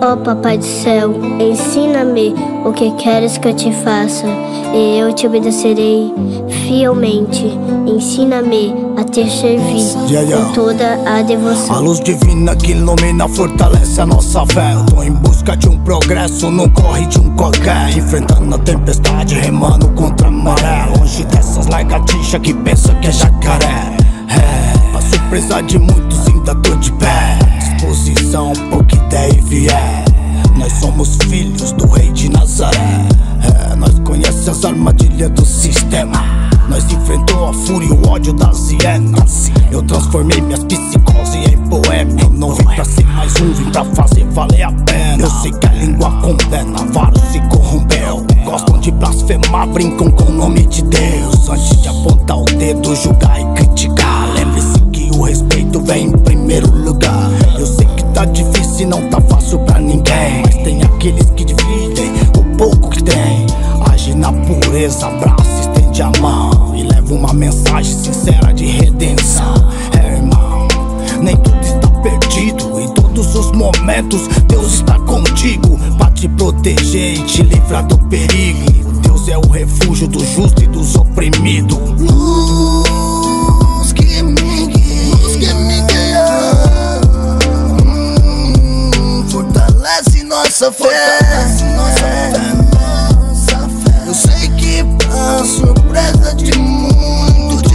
Ó Papai do céu, ensina-me o que queres que eu te faça, e eu te obedecerei fielmente. Ensina-me a te servir com toda a devoção. A luz divina que ilumina, fortalece a nossa fé. Eu tô em busca de um progresso, não corre de um qualquer. Enfrentando a tempestade, remando contra a maré. Longe dessas lagartixas que pensam que é jacaré. A surpresa de muitos ainda tô de pé. Disposição pro que der e vier. Nós somos filhos do rei de Nazaré. Nós conhecemos as armadilhas do sistema. Nós enfrentou a fúria e o ódio das hienas. Eu transformei minhas psicoses em poema. Eu não vim pra ser mais um, vim pra fazer valer a pena. Eu sei que a língua condena, vários se corrompeu. Gostam de blasfemar, brincam com o nome de Deus. Antes de apontar o dedo, julgar e criticar, lembre-se que o respeito vem em primeiro lugar. Eu sei que tá difícil e não tá fácil pra ninguém, mas tem aqueles que dividem o pouco que tem. Age na pureza, abraça, estende a mão e leva uma mensagem sincera de redenção. Irmão, nem tudo está perdido. Em todos os momentos Deus está contigo, pra te proteger e te livrar do perigo. Deus é o refúgio do justo e dos oprimidos. Luz que me guia, fortalece nossa fé. Eu sei que a surpresa de muitos,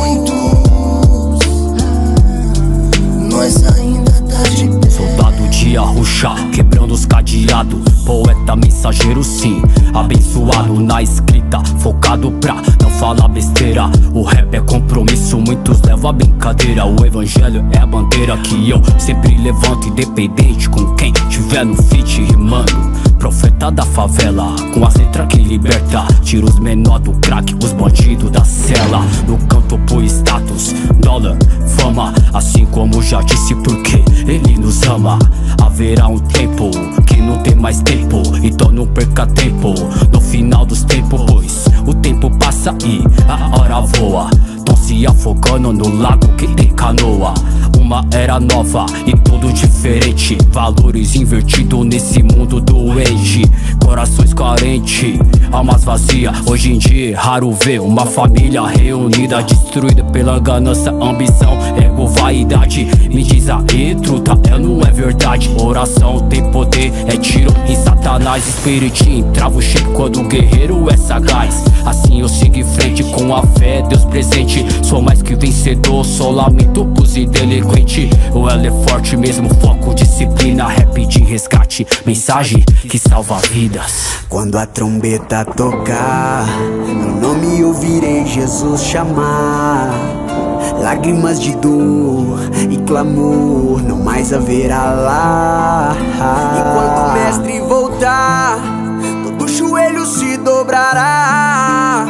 nós ainda tá de pé. Soldado de Arruxá, quebrando os cadeados. Poeta mensageiro sim, abençoado na escrita, focado pra não falar besteira. O rap é compromisso, muitos levam a brincadeira. O evangelho é a bandeira que eu sempre levanto, independente com quem tiver no feat rimando. Profeta da favela, com as letras que liberta. Tira os menor do crack, os bandidos da cela. No canto por status, dólar, fama. Assim como já disse, porque ele nos ama. Haverá um tempo que não tem mais tempo, então não perca tempo no final dos tempos, pois o tempo passa e a hora voa. Tão se afogando no lago que tem canoa. Uma era nova e tudo diferente. Valores invertidos nesse mundo doente. Corações carentes, almas vazias. Hoje em dia é raro ver uma família reunida, destruída pela ganância, ambição, ego, vaidade. Me diz aí, truta, não é verdade. Oração tem poder, é tiro em Satanás. Espiritinho trava o chip quando o guerreiro é sagaz. Assim eu sigo em frente com a fé, Deus presente. Sou mais que vencedor, sou lamento pros delinquente. O ela é forte mesmo, foco, disciplina, rap de resgate, mensagem que salva vidas. Quando a trombeta tocar, meu nome ouvirei Jesus chamar. Lágrimas de dor e clamor não mais haverá lá. E quando o mestre voltar, todo joelho se dobrará.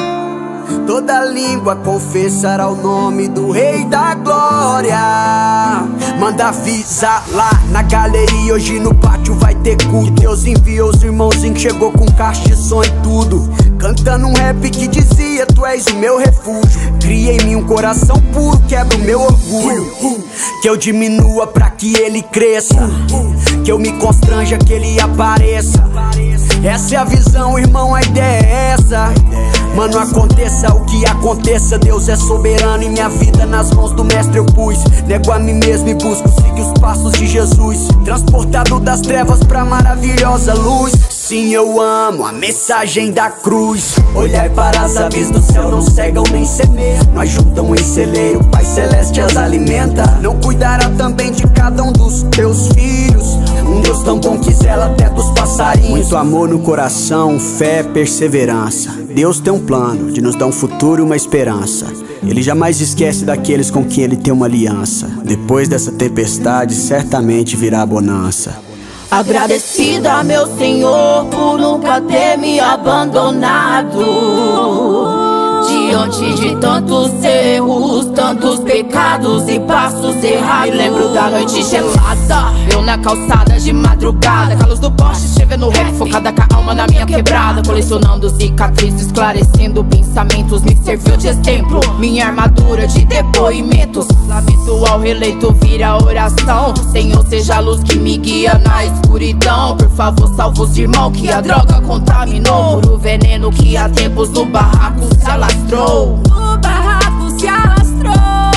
Toda língua confessará o nome do Rei da Glória. Manda avisar lá na galeria, hoje no pátio vai ter culto. Deus enviou os irmãozinhos, chegou com caixa de som e tudo, cantando um rap que dizia: tu és o meu refúgio. Cria em mim um coração puro, quebra o meu orgulho. Que eu diminua pra que ele cresça, que eu me constranja que ele apareça. Essa é a visão, irmão, a ideia é essa. Mano, aconteça o que aconteça, Deus é soberano e minha vida nas mãos do mestre eu pus. Nego a mim mesmo e busco seguir os passos de Jesus, transportado das trevas pra maravilhosa luz. Sim, eu amo a mensagem da cruz. Olhai para as aves do céu, não cegam nem semeiam, não ajuntam em celeiro, Pai Celeste as alimenta. Não cuidará também de cada um dos teus filhos, um Deus tão bom que zela até dos passarinhos. Muito amor no coração, fé, perseverança. Deus tem um plano de nos dar um futuro e uma esperança. Ele jamais esquece daqueles com quem ele tem uma aliança. Depois dessa tempestade, certamente virá a bonança. Agradecida, meu Senhor, por nunca ter me abandonado. Te diante de tantos erros, tantos pecados e passos errados. Me lembro da noite gelada, eu na calçada de madrugada, com a luz do poste escrevendo rap, focada com a alma na minha quebrada, colecionando cicatrizes, esclarecendo pensamentos, me serviu de exemplo, minha armadura de depoimentos. Habitual releito vira oração, Senhor seja a luz que me guia na escuridão. Por favor salva os irmãos que a droga contaminou, por o veneno que há tempos no barraco se alastrou. No barraco se alastrou.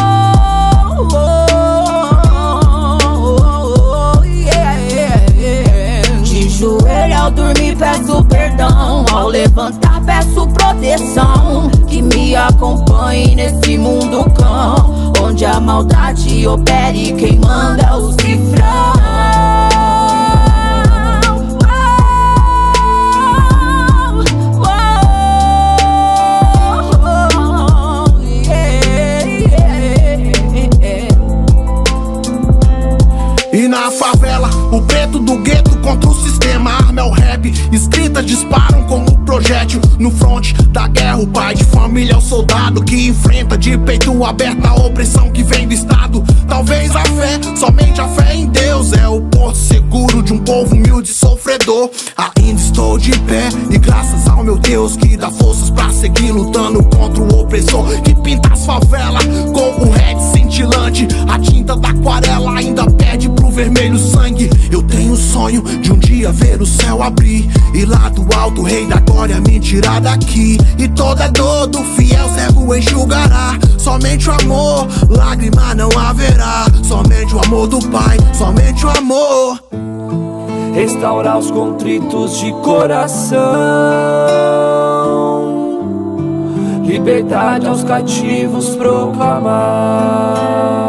De joelho ao dormir peço perdão, ao levantar peço proteção, que me acompanhe nesse mundo cão, onde a maldade opera e quem manda é o cifrão. E na favela, o preto do gueto contra o sistema, a arma é o rap, escritas disparam como projétil. No fronte da guerra, o pai de família é o soldado que enfrenta de peito aberto a opressão que vem do Estado. Talvez a fé, somente a fé em Deus, é o porto seguro de um povo humilde e sofredor. Ainda estou de pé e graças ao meu Deus que dá forças pra seguir lutando contra o opressor, que pinta as favelas com o red cintilante. A tinta da aquarela ainda pede pro vermelho sangue. Eu tenho o sonho de um dia ver o céu abrir e lá do alto o rei da glória me tirar daqui. E toda dor do fiel cego enxugará. Somente o amor, lágrima não haverá. Somente o amor do Pai, somente o amor. Restaurar os contritos de coração, liberdade aos cativos proclamar,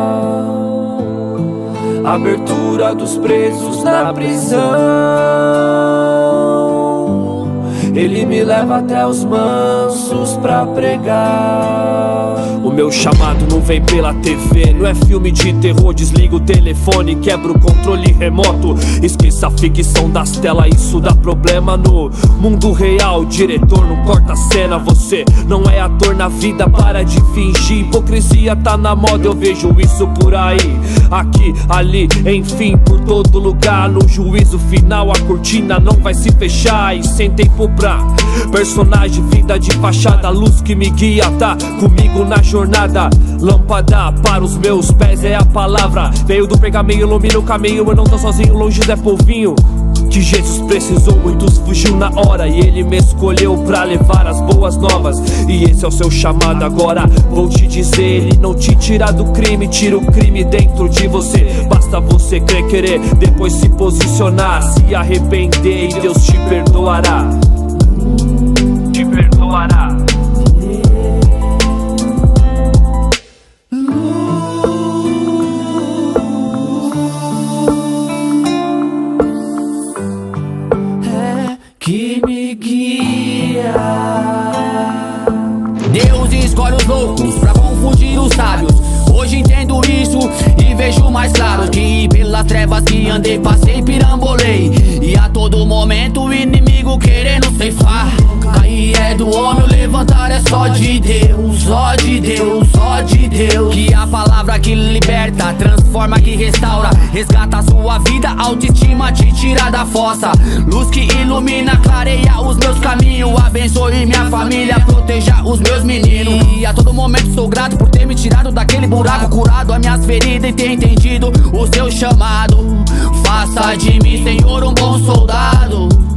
abertura dos presos na prisão. Ele me leva até os mansos pra pregar. O meu chamado não vem pela TV, não é filme de terror. Desliga o telefone, quebra o controle remoto. Esqueça a ficção das telas, isso dá problema no mundo real. O diretor não corta a cena, você não é ator na vida, para de fingir. Hipocrisia tá na moda, eu vejo isso por aí, aqui, ali, enfim, por todo lugar. No juízo final a cortina não vai se fechar. E sem tempo pra personagem, vida de fachada, luz que me guia, tá comigo na jornada. Lâmpada para os meus pés é a palavra, veio do pergaminho, ilumina o caminho. Eu não tô sozinho, longe Zé Povinho. Que Jesus precisou, muitos fugiu na hora, e Ele me escolheu pra levar as boas novas. E esse é o seu chamado agora, vou te dizer. Ele não te tira do crime, tira o crime dentro de você. Basta você crer, querer, depois se posicionar, se arrepender e Deus te perdoará. Te perdoará. Que me guia. Deus escolhe os loucos pra confundir os sábios. Hoje entendo isso e vejo mais claro, que pelas trevas que andei, passei, pirambolei, e a todo momento o inimigo querendo ceifar. Cair é do homem, o levantar é só de Deus. Só de Deus, só de Deus. Que a palavra que liberta, transforma, que restaura, resgata a sua vida, autoestima te tira da fossa. Luz que ilumina, clareia os meus caminhos, abençoe minha família, proteja os meus meninos. E a todo momento sou grato por ter me tirado daquele buraco, curado as minhas feridas e ter entendido o seu chamado. Faça de mim, Senhor, um bom soldado.